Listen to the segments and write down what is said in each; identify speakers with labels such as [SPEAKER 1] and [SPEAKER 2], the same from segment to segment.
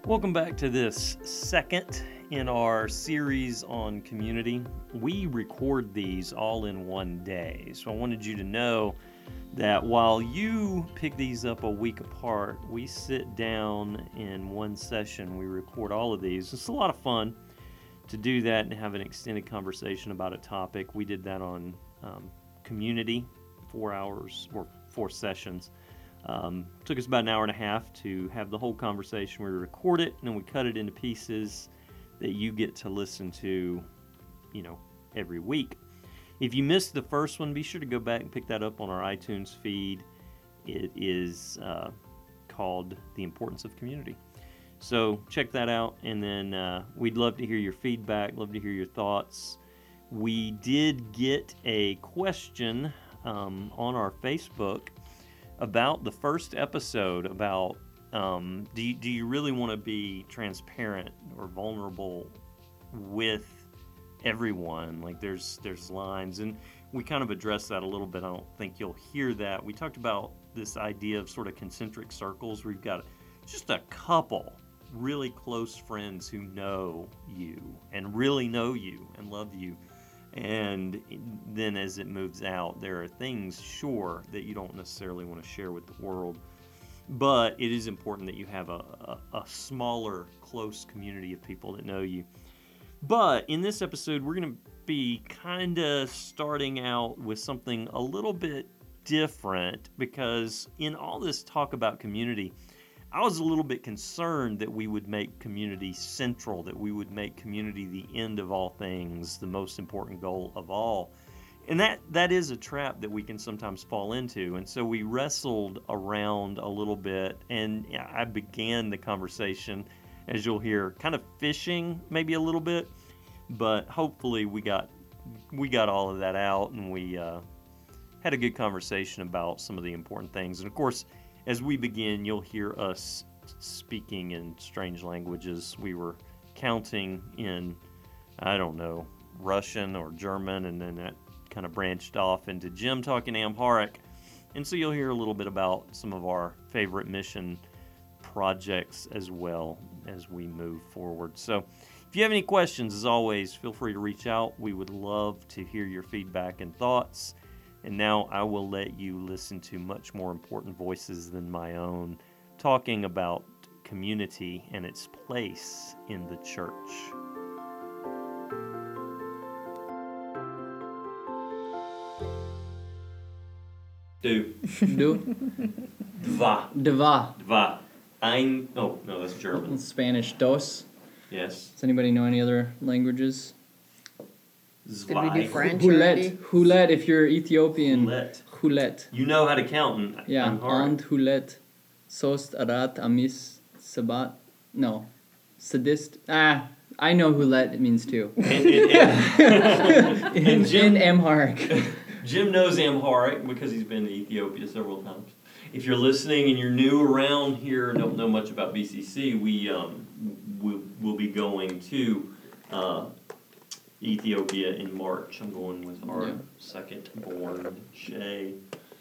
[SPEAKER 1] Welcome back to this second in our series on community. We record these all in one day, so I wanted you to know that while you pick these up a week apart, we sit down in one session. We record all of these. It's a lot of fun to do that and have an extended conversation about a topic. We did that on community, 4 hours or 4 sessions. Took us about an hour and a half to have the whole conversation. We record it and then we cut it into pieces that you get to listen to, every week. If you missed the first one, be sure to go back and pick that up on our iTunes feed. It is called The Importance of Community. So check that out, and then we'd love to hear your feedback, love to hear your thoughts. We did get a question on our Facebook about the first episode, about do you really want to be transparent or vulnerable with everyone? Like there's lines, and we kind of addressed that a little bit. I don't think you'll hear that. We talked about this idea of sort of concentric circles where you've got just a couple really close friends who know you and really know you and love you. And then as it moves out, there are things, sure, that you don't necessarily want to share with the world. But it is important that you have a smaller, close community of people that know you. But in this episode, we're going to be kind of starting out with something a little bit different, because in all this talk about community, I was a little bit concerned that we would make community central, that we would make community the end of all things, the most important goal of all. And that is a trap that we can sometimes fall into. And so we wrestled around a little bit, and I began the conversation, as you'll hear, kind of fishing maybe a little bit, but hopefully we got all of that out, and we had a good conversation about some of the important things. And of course, as we begin, you'll hear us speaking in strange languages. We were counting in, Russian or German, and then that kind of branched off into Jim talking Amharic. And so you'll hear a little bit about some of our favorite mission projects as well as we move forward. So if you have any questions, as always, feel free to reach out. We would love to hear your feedback and thoughts. And now I will let you listen to much more important voices than my own, talking about community and its place in the church. Du. Dva.
[SPEAKER 2] Dva.
[SPEAKER 1] Ein. Oh, no, that's German.
[SPEAKER 2] Spanish. Dos.
[SPEAKER 1] Yes.
[SPEAKER 2] Does anybody know any other languages?
[SPEAKER 3] Did we do French
[SPEAKER 2] already? Hulet, if you're Ethiopian. Hulet.
[SPEAKER 1] You know how to count in
[SPEAKER 2] And Hulet. Sost, Arat, Amis, Sabat. No. Sadist. I know Hulet it means too. In Amharic.
[SPEAKER 1] Jim knows Amharic because he's been to Ethiopia several times. If you're listening and you're new around here and don't know much about BCC, we'll be going to Ethiopia in March. I'm going with our second born, Shay.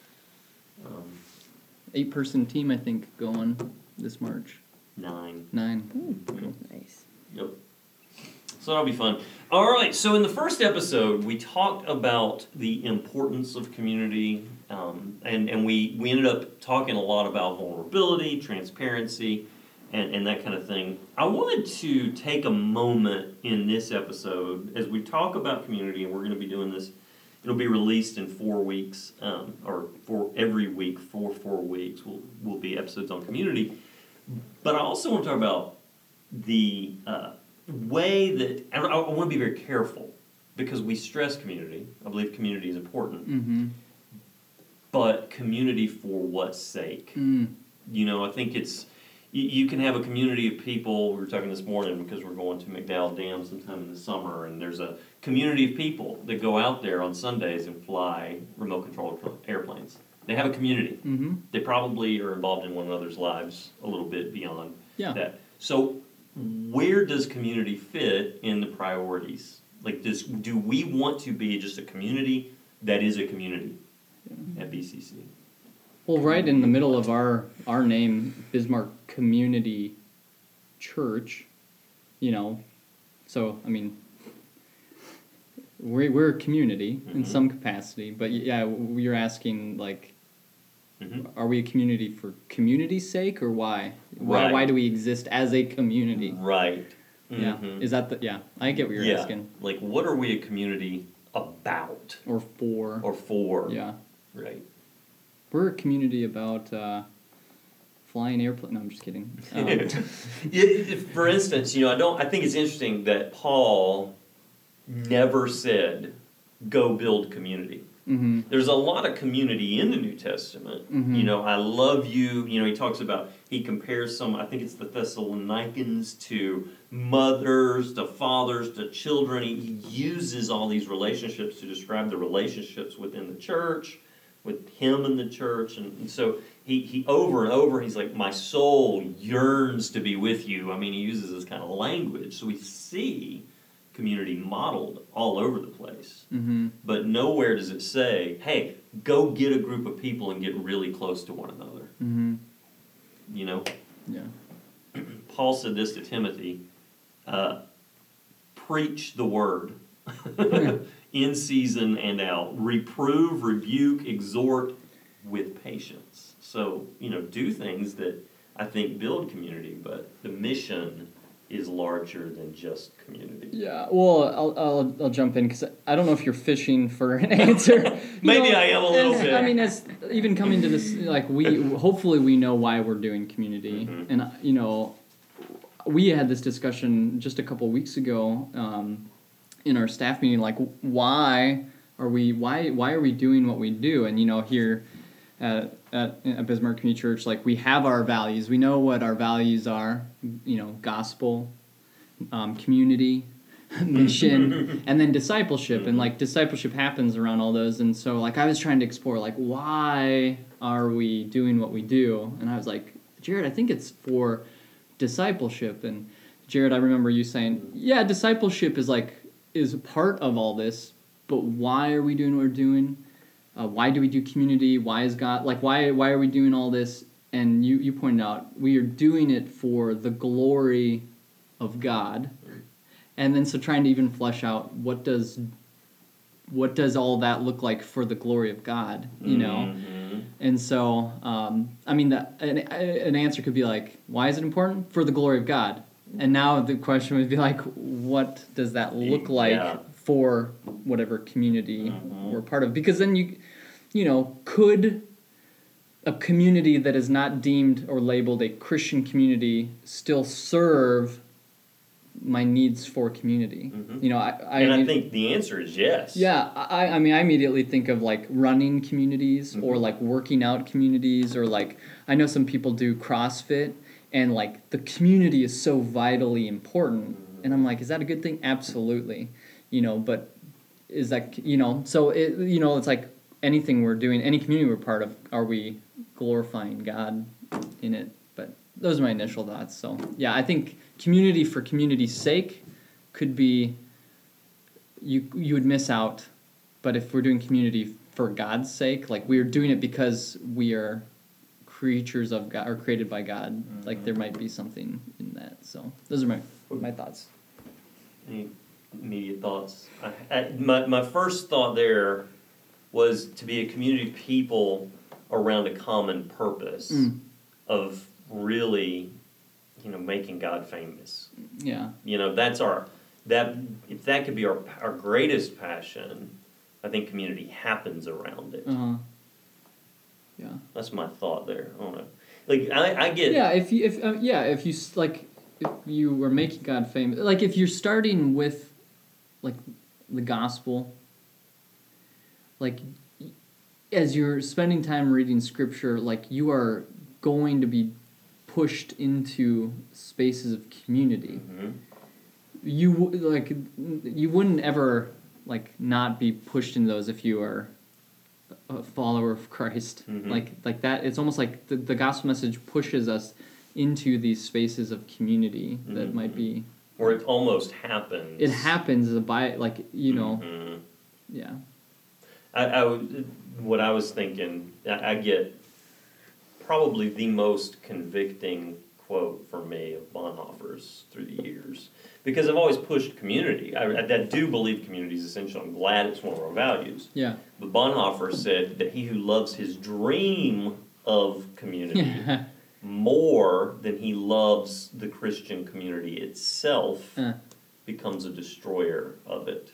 [SPEAKER 2] 8-person team, I think, going this March.
[SPEAKER 1] 9.
[SPEAKER 2] Cool.
[SPEAKER 3] Nice.
[SPEAKER 1] Yep. So that'll be fun. All right, so in the first episode, we talked about the importance of community, and we ended up talking a lot about vulnerability, transparency, and that kind of thing. I wanted to take a moment in this episode as we talk about community, and we're going to be doing this. It'll be released in 4 weeks, or for every week for 4 weeks will be episodes on community. But I also want to talk about the way that I want to be very careful, because we stress community. I believe community is important, but community for what sake? I think it's. You can have a community of people. We were talking this morning because we're going to McDowell Dam sometime in the summer, and there's a community of people that go out there on Sundays and fly remote-controlled airplanes. They have a community. They probably are involved in one another's lives a little bit beyond that. So where does community fit in the priorities? Like, do we want to be just a community that is a community at BCC?
[SPEAKER 2] Well, right in the middle of our name, Bismarck Community church, you know, so, I mean, we're a community in some capacity, but yeah, you're asking, like, are we a community for community's sake, or why?
[SPEAKER 1] Right.
[SPEAKER 2] Why do we exist as a community?
[SPEAKER 1] Right.
[SPEAKER 2] Yeah. Is that the, yeah, I get what you're asking.
[SPEAKER 1] Like, what are we a community about?
[SPEAKER 2] Or for.
[SPEAKER 1] Or for.
[SPEAKER 2] Yeah.
[SPEAKER 1] Right.
[SPEAKER 2] We're a community about flying airplane. No, I'm just kidding.
[SPEAKER 1] For instance, I think it's interesting that Paul never said, go build community.
[SPEAKER 2] Mm-hmm.
[SPEAKER 1] There's a lot of community in the New Testament.
[SPEAKER 2] Mm-hmm.
[SPEAKER 1] I love you. He talks about, he compares I think it's the Thessalonians, to mothers, to fathers, to children. He uses all these relationships to describe the relationships within the church, with him and the church. And so he over and over, he's like, my soul yearns to be with you. I mean, he uses this kind of language. So we see community modeled all over the place.
[SPEAKER 2] Mm-hmm.
[SPEAKER 1] But nowhere does it say, hey, go get a group of people and get really close to one another.
[SPEAKER 2] Mm-hmm.
[SPEAKER 1] Yeah. Paul said this to Timothy, preach the word in season and out. Reprove, rebuke, exhort with patience. So, do things that I think build community, but the mission is larger than just community.
[SPEAKER 2] Yeah, well, I'll jump in because I don't know if you're fishing for an answer.
[SPEAKER 1] Maybe I am a little bit.
[SPEAKER 2] I mean, as even coming to this, like hopefully we know why we're doing community, and we had this discussion just a couple weeks ago in our staff meeting, like why are we doing what we do, and here at Bismarck Community Church, like we have our values. We know what our values are, gospel, community, mission, and then discipleship. And like discipleship happens around all those. And so like I was trying to explore like why are we doing what we do? And I was like, Jared, I think it's for discipleship. And Jared, I remember you saying, yeah, discipleship is a part of all this, but why are we doing what we're doing? Why do we do community? Why is God, why are we doing all this? And you pointed out, we are doing it for the glory of God. And then so trying to even flesh out what does all that look like for the glory of God, Mm-hmm. And so, I mean, an answer could be like, why is it important? For the glory of God. And now the question would be like, what does that look like for whatever community we're part of? Because then could a community that is not deemed or labeled a Christian community still serve my needs for community?
[SPEAKER 1] Mm-hmm. I think the answer is yes.
[SPEAKER 2] Yeah, I mean, I immediately think of like running communities or like working out communities, or like I know some people do CrossFit, and like the community is so vitally important, and I'm like, is that a good thing? Absolutely, but is that so it it's like anything we're doing, any community we're part of, are we glorifying God in it? But those are my initial thoughts. So yeah, I think community for community's sake could be you would miss out, but if we're doing community for God's sake, like we're doing it because we are creatures of God or created by God, like there might be something in that. So those are my thoughts.
[SPEAKER 1] Any immediate thoughts? My first thought there was to be a community of people around a common purpose of really, making God famous.
[SPEAKER 2] Yeah.
[SPEAKER 1] That's if that could be our greatest passion, I think community happens around it.
[SPEAKER 2] Yeah.
[SPEAKER 1] That's my thought there. I don't know. Like I get.
[SPEAKER 2] Yeah. If you were making God famous, like if you're starting with, like, the gospel. Like, as you're spending time reading scripture, like, you are going to be pushed into spaces of community.
[SPEAKER 1] Mm-hmm.
[SPEAKER 2] You wouldn't ever, like, not be pushed into those if you are a follower of Christ.
[SPEAKER 1] Mm-hmm.
[SPEAKER 2] Like that, it's almost like the gospel message pushes us into these spaces of community that might be...
[SPEAKER 1] Or it almost happens.
[SPEAKER 2] It happens as yeah.
[SPEAKER 1] What I was thinking, I get probably the most convicting quote for me of Bonhoeffer's through the years. Because I've always pushed community. I do believe community is essential. I'm glad it's one of our values.
[SPEAKER 2] Yeah.
[SPEAKER 1] But Bonhoeffer said that he who loves his dream of community more than he loves the Christian community itself becomes a destroyer of it,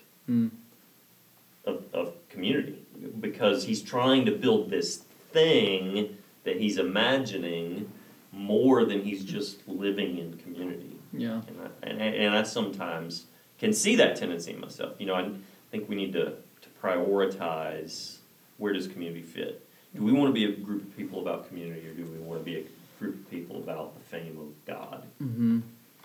[SPEAKER 1] of community. Because he's trying to build this thing that he's imagining more than he's just living in community.
[SPEAKER 2] Yeah.
[SPEAKER 1] And I sometimes can see that tendency in myself. You know, I think we need to prioritize, where does community fit? Do we want to be a group of people about community, or do we want to be a group of people about the fame of God?
[SPEAKER 2] Mm-hmm.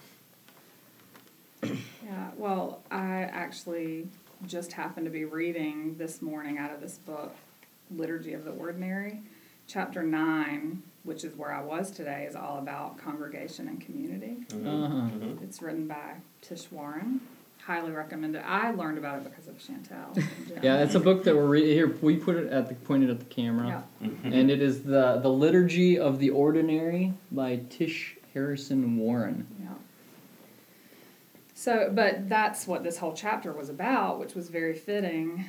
[SPEAKER 4] Yeah, well, I actually just happened to be reading this morning out of this book, Liturgy of the Ordinary. Chapter 9, which is where I was today, is all about congregation and community. It's written by Tish Warren. Highly recommend it. I learned about it because of Chantel.
[SPEAKER 2] Yeah, it's a book that we're reading here. We put it pointed at the camera, and it is the Liturgy of the Ordinary by Tish Harrison Warren.
[SPEAKER 4] Yeah. So, but that's what this whole chapter was about, which was very fitting.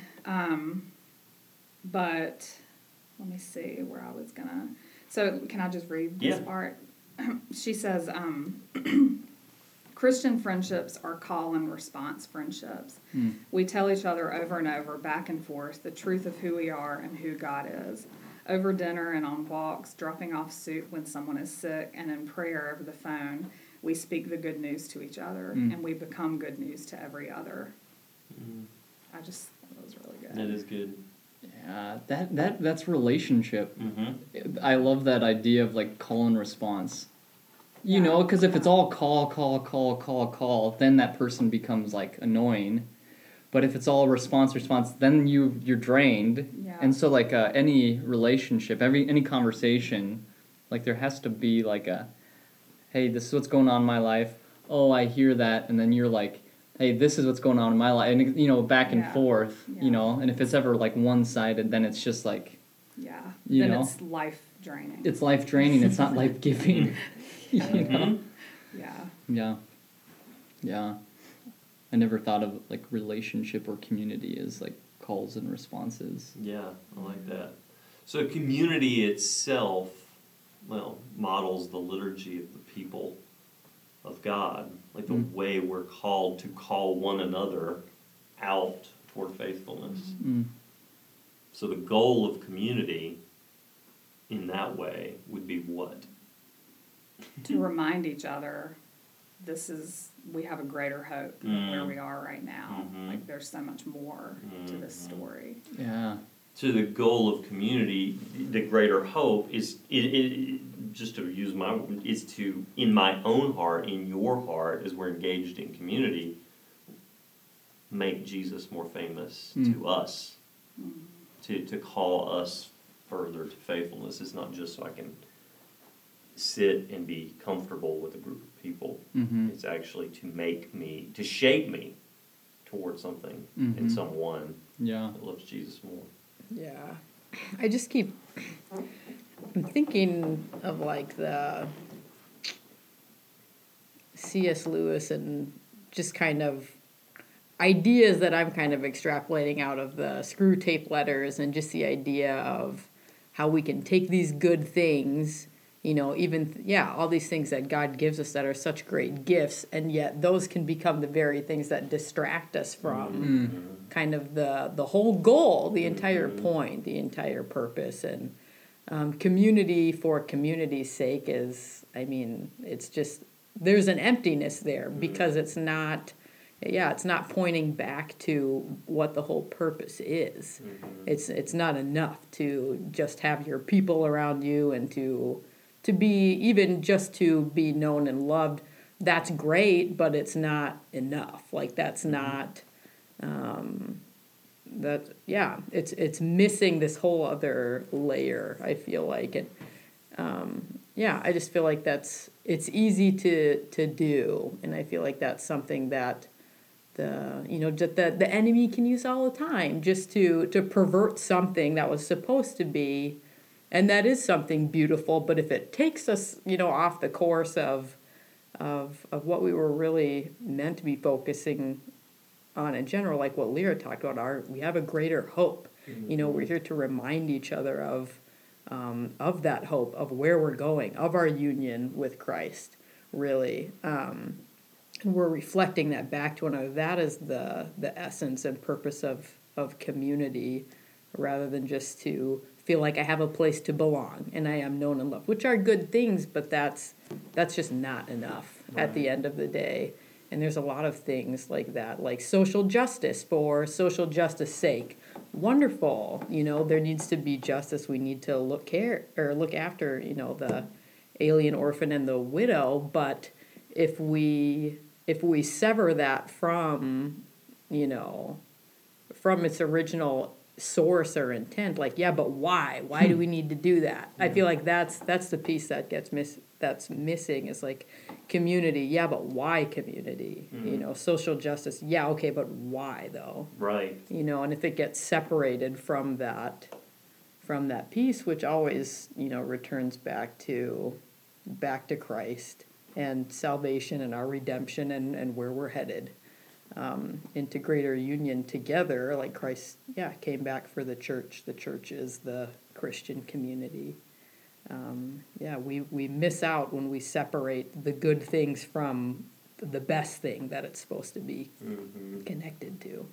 [SPEAKER 4] But let me see where I was gonna. So, can I just read this part? She says, Christian friendships are call and response friendships. We tell each other over and over, back and forth, the truth of who we are and who God is. Over dinner and on walks, dropping off soup when someone is sick, and in prayer over the phone, we speak the good news to each other, and we become good news to every other. I just thought that was really good.
[SPEAKER 1] That is good.
[SPEAKER 2] Yeah, that's relationship. I love that idea of like call and response. You know, because if it's all call, then that person becomes like annoying. But if it's all response, then you're drained.
[SPEAKER 4] Yeah.
[SPEAKER 2] And so like any relationship, any conversation, like there has to be like a, hey, this is what's going on in my life. Oh, I hear that, and then you're like, hey, this is what's going on in my life, and you know, back and forth. You know, and if it's ever like one-sided, then it's just like, you know,
[SPEAKER 4] it's life draining.
[SPEAKER 2] It's life draining. It's not life giving. You know? Yeah. I never thought of like relationship or community as like calls and responses.
[SPEAKER 1] Yeah, I like that. So community itself, models the liturgy of the people of God, like the way we're called to call one another out toward faithfulness. So the goal of community in that way would be what?
[SPEAKER 4] To remind each other, we have a greater hope than where we are right now. Like there's so much more to this story.
[SPEAKER 2] Yeah.
[SPEAKER 1] So the goal of community, the greater hope is, just to use my word, is to, in my own heart, in your heart, as we're engaged in community, make Jesus more famous to us, to call us further to faithfulness. It's not just so I can sit and be comfortable with a group of people. It's actually to shape me towards something and someone that loves Jesus more.
[SPEAKER 3] Yeah. I just I'm thinking of like the C.S. Lewis and just kind of ideas that I'm kind of extrapolating out of the Screw Tape Letters, and just the idea of how we can take these good things, you know, even, all these things that God gives us that are such great gifts, and yet those can become the very things that distract us from kind of the whole goal, the entire point, the entire purpose. And community for community's sake is, it's just, there's an emptiness there because it's not pointing back to what the whole purpose is. It's not enough to just have your people around you and to be, even just to be known and loved. That's great, but it's not enough. Like that's not, it's missing this whole other layer, I feel like. And I just feel like it's easy to do, and I feel like that's something that the enemy can use all the time, just to pervert something that was supposed to be And that is something beautiful, but if it takes us, off the course of what we were really meant to be focusing on in general, like what Lyra talked about, we have a greater hope. We're here to remind each other of that hope, of where we're going, of our union with Christ, really. And we're reflecting that back to one another. That is the essence and purpose of community, rather than just to feel like I have a place to belong and I am known and loved, which are good things, but that's just not enough at the end of the day. And there's a lot of things like that, like social justice for social justice sake. Wonderful. There needs to be justice. We need to look after, the alien, orphan, and the widow. But if we sever that from its original source or intent, like, yeah, but why do we need to do that? I feel like that's the piece that that's missing, is like community. Yeah, but why community? Social justice. Yeah, okay, but why though?
[SPEAKER 1] Right.
[SPEAKER 3] And if it gets separated from that piece, which always returns back to Christ and salvation and our redemption and where we're headed, into greater union together, like Christ, came back for the church. The church is the Christian community. We miss out when we separate the good things from the best thing that it's supposed to be connected to.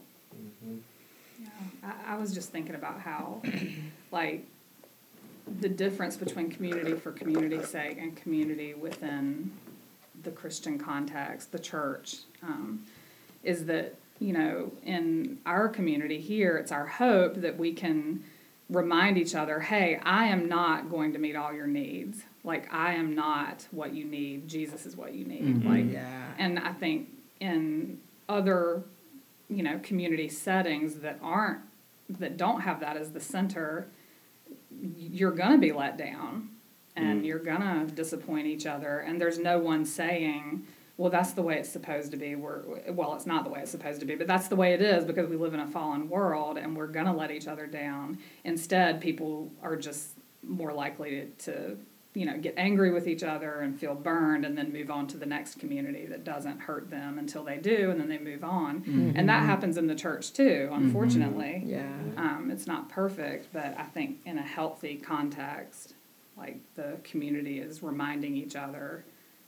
[SPEAKER 4] Yeah, I was just thinking about how, like, the difference between community for community's sake and community within the Christian context, the church, is that, in our community here, it's our hope that we can remind each other, hey, I am not going to meet all your needs. Like, I am not what you need. Jesus is what you need. And I think in other, community settings that don't have that as the center, you're going to be let down and you're going to disappoint each other. And there's no one saying, well, that's the way it's supposed to be. Well, it's not the way it's supposed to be, but that's the way it is because we live in a fallen world and we're going to let each other down. Instead, people are just more likely to get angry with each other and feel burned and then move on to the next community that doesn't hurt them until they do, and then they move on. And that happens in the church too, unfortunately. It's not perfect, but I think in a healthy context, like, the community is reminding each other,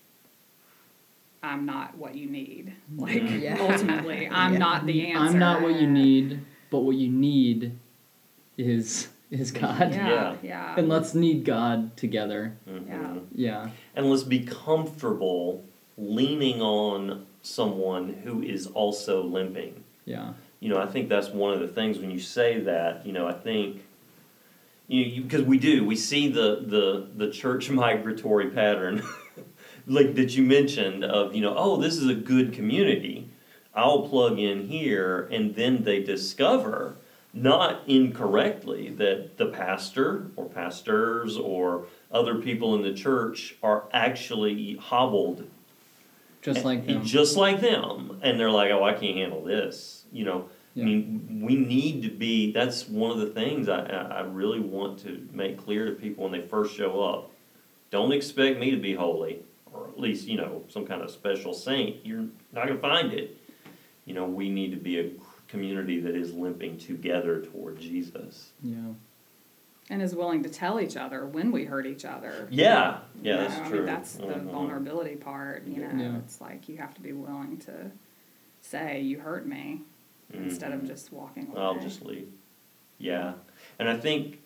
[SPEAKER 4] I'm not what you need. Like, ultimately, I'm not the answer.
[SPEAKER 2] I'm not what you need, but what you need is God.
[SPEAKER 4] Yeah.
[SPEAKER 2] And let's need God together. Yeah.
[SPEAKER 1] And let's be comfortable leaning on someone who is also limping.
[SPEAKER 2] Yeah.
[SPEAKER 1] I think that's one of the things when you say that, I think, because we see the church migratory pattern like that you mentioned of, this is a good community. I'll plug in here, and then they discover, not incorrectly, that the pastor or pastors or other people in the church are actually hobbled.
[SPEAKER 2] Just like them.
[SPEAKER 1] Just like them. And they're like, oh, I can't handle this. I mean, we need to be, that's one of the things I really want to make clear to people when they first show up. Don't expect me to be holy, or at least, some kind of special saint. You're not going to find it. We need to be a community that is limping together toward Jesus.
[SPEAKER 2] Yeah.
[SPEAKER 4] And is willing to tell each other when we hurt each other.
[SPEAKER 1] Yeah, that's true.
[SPEAKER 4] I mean, that's the vulnerability part. It's like you have to be willing to say, you hurt me, instead of just walking away.
[SPEAKER 1] I'll just leave. Yeah. And I think,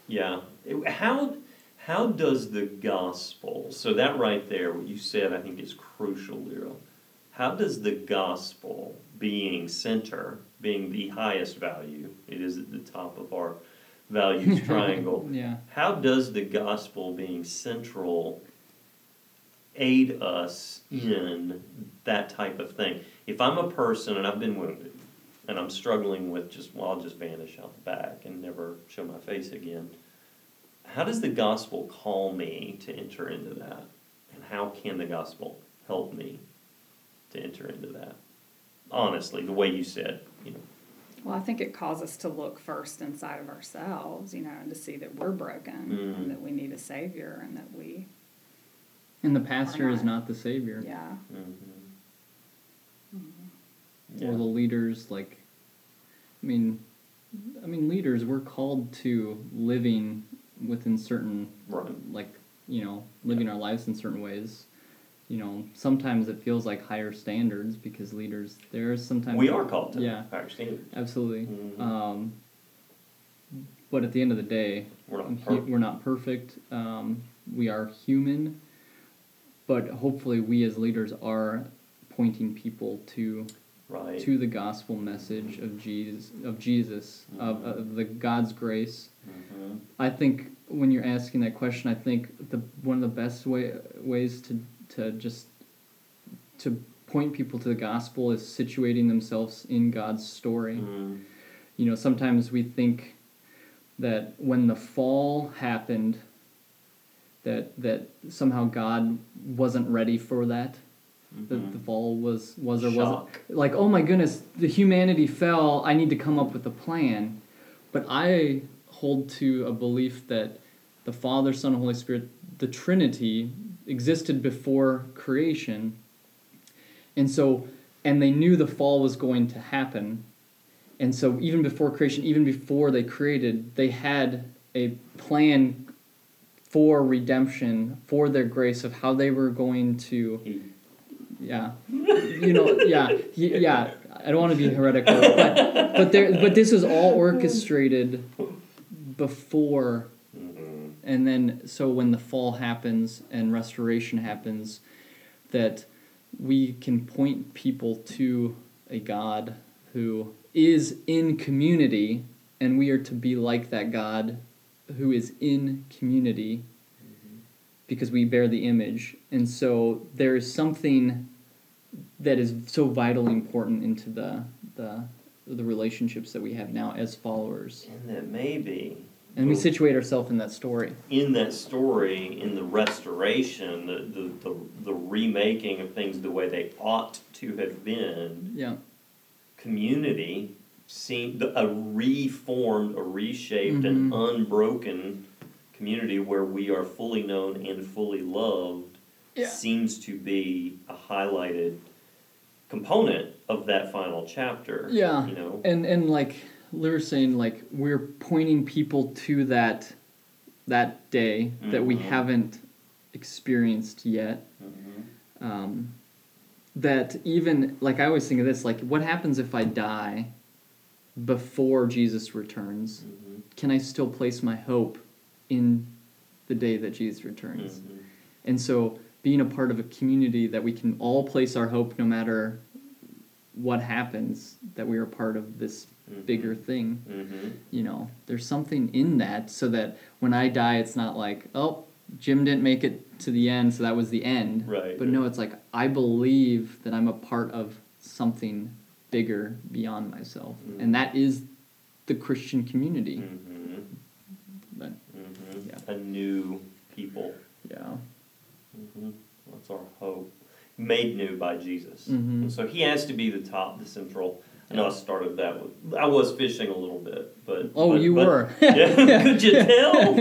[SPEAKER 1] how does the gospel, so that right there, what you said, I think is crucial, Lyra. How does the gospel, being center, being the highest value, it is at the top of our values triangle, how does the gospel being central aid us in that type of thing? If I'm a person and I've been wounded, and I'm struggling with I'll just vanish out the back and never show my face again, how does the gospel call me to enter into that? And how can the gospel help me to enter into that? Honestly, the way you said,
[SPEAKER 4] Well, I think it calls us to look first inside of ourselves, and to see that we're broken and that we need a Savior and that we.
[SPEAKER 2] And the pastor is not the Savior.
[SPEAKER 4] Yeah.
[SPEAKER 2] Or the leaders, leaders, we're called to living within certain, living our lives in certain ways. Sometimes it feels like higher standards because leaders, there's sometimes...
[SPEAKER 1] We are called to higher standards.
[SPEAKER 2] Absolutely. But at the end of the day, we're not perfect. We are human, but hopefully we as leaders are pointing people to the gospel message of Jesus, of the God's grace. I think when you're asking that question, I think one of the best ways to point people to the gospel is situating themselves in God's story. Sometimes we think that when the fall happened, that somehow God wasn't ready for that. That the fall was or wasn't. Like, oh my goodness, the humanity fell, I need to come up with a plan. But I hold to a belief that the Father, Son, and Holy Spirit, the Trinity, existed before creation. And they knew the fall was going to happen. And so even before creation, even before they created, they had a plan for redemption, for their grace, of how they were going to... I don't want to be heretical, but this was all orchestrated before, and then so when the fall happens and restoration happens, that we can point people to a God who is in community, and we are to be like that God who is in community because we bear the image. And so there is something that is so vitally important into the relationships that we have now as followers.
[SPEAKER 1] And that maybe...
[SPEAKER 2] And we situate ourselves in that story.
[SPEAKER 1] In that story, in the restoration, the remaking of things the way they ought to have been, community seemed a reformed, a reshaped, and unbroken community where we are fully known and fully loved seems to be a highlighted component of that final chapter.
[SPEAKER 2] Yeah, and like Lyra was saying, like we're pointing people to that day that we haven't experienced yet. That even, like I always think of this, like what happens if I die before Jesus returns? Can I still place my hope in the day that Jesus returns? And so being a part of a community that we can all place our hope no matter what happens, that we are part of this bigger thing. There's something in that so that when I die, it's not like, oh, Jim didn't make it to the end, so that was the end. But no, it's like, I believe that I'm a part of something bigger beyond myself. And that is the Christian community. But,
[SPEAKER 1] a new people.
[SPEAKER 2] Yeah.
[SPEAKER 1] That's our hope. Made new by Jesus. And so he has to be the top, the central. I know I started that with... I was fishing a little bit, but...
[SPEAKER 2] Oh, you were.
[SPEAKER 1] Yeah, could you tell?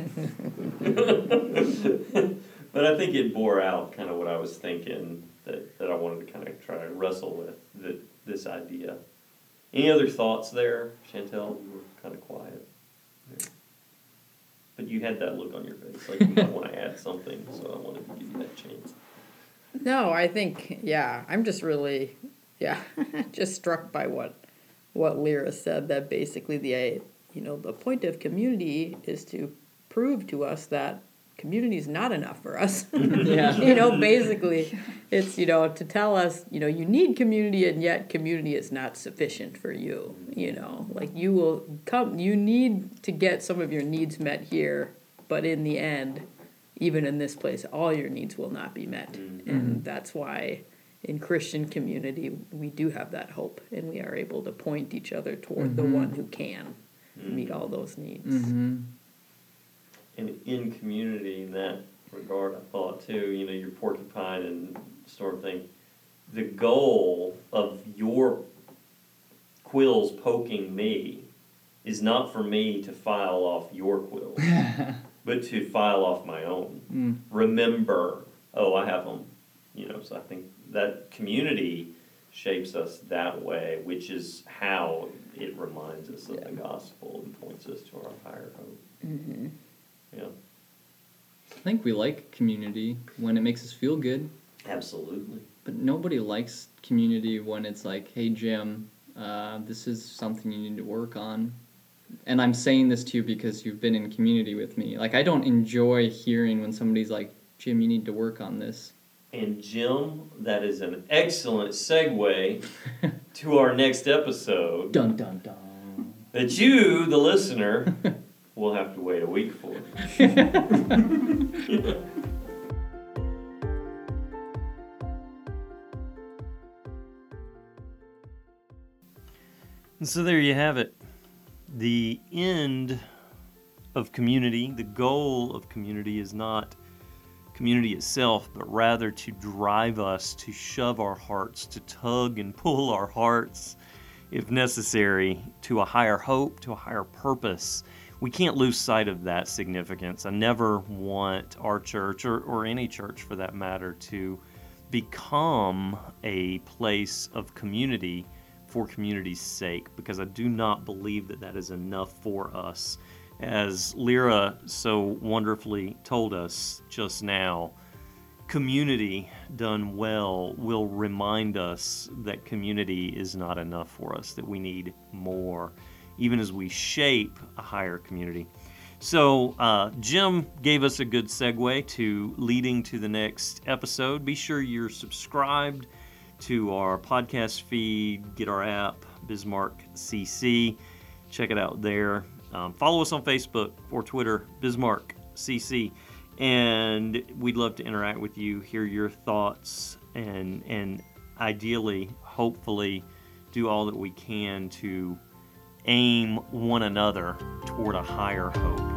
[SPEAKER 1] But I think it bore out kind of what I was thinking that I wanted to kind of try to wrestle with, this idea. Any other thoughts there, Chantel? You were kind of quiet. Yeah. But you had that look on your face, like you might want to add something, so I wanted to give you that chance.
[SPEAKER 3] No, I think, I'm just really, just struck by what Lyra said, that basically the point of community is to prove to us that community is not enough for us. Basically it's, to tell us, you need community and yet community is not sufficient for you, like you will come, you need to get some of your needs met here, but in the end, even in this place, all your needs will not be met. And that's why in Christian community, we do have that hope, and we are able to point each other toward the one who can meet all those needs.
[SPEAKER 1] And in community, in that regard, I thought too, your porcupine and storm thing, the goal of your quills poking me is not for me to file off your quills, but to file off my own. Remember, I have them. So I think that community shapes us that way, which is how it reminds us of the gospel and points us to our higher hope.
[SPEAKER 3] Mm-hmm.
[SPEAKER 1] Yeah.
[SPEAKER 2] I think we like community when it makes us feel good.
[SPEAKER 1] Absolutely.
[SPEAKER 2] But nobody likes community when it's like, hey, Jim, this is something you need to work on. And I'm saying this to you because you've been in community with me. Like, I don't enjoy hearing when somebody's like, Jim, you need to work on this.
[SPEAKER 1] And Jim, that is an excellent segue to our next episode.
[SPEAKER 2] Dun, dun, dun.
[SPEAKER 1] That you, the listener, will have to wait a week for. And so there you have it. The end of community, the goal of community is not community itself, but rather to drive us, to shove our hearts, to tug and pull our hearts, if necessary, to a higher hope, to a higher purpose. We can't lose sight of that significance. I never want our church, or any church for that matter, to become a place of community for community's sake, because I do not believe that that is enough for us. As Lyra so wonderfully told us just now, community done well will remind us that community is not enough for us, that we need more, even as we shape a higher community. So Jim gave us a good segue to leading to the next episode. Be sure you're subscribed to our podcast feed, get our app, Bismarck CC. Check it out there. Follow us on Facebook or Twitter, Bismarck CC. And we'd love to interact with you, hear your thoughts, and ideally, hopefully, do all that we can to aim one another toward a higher hope.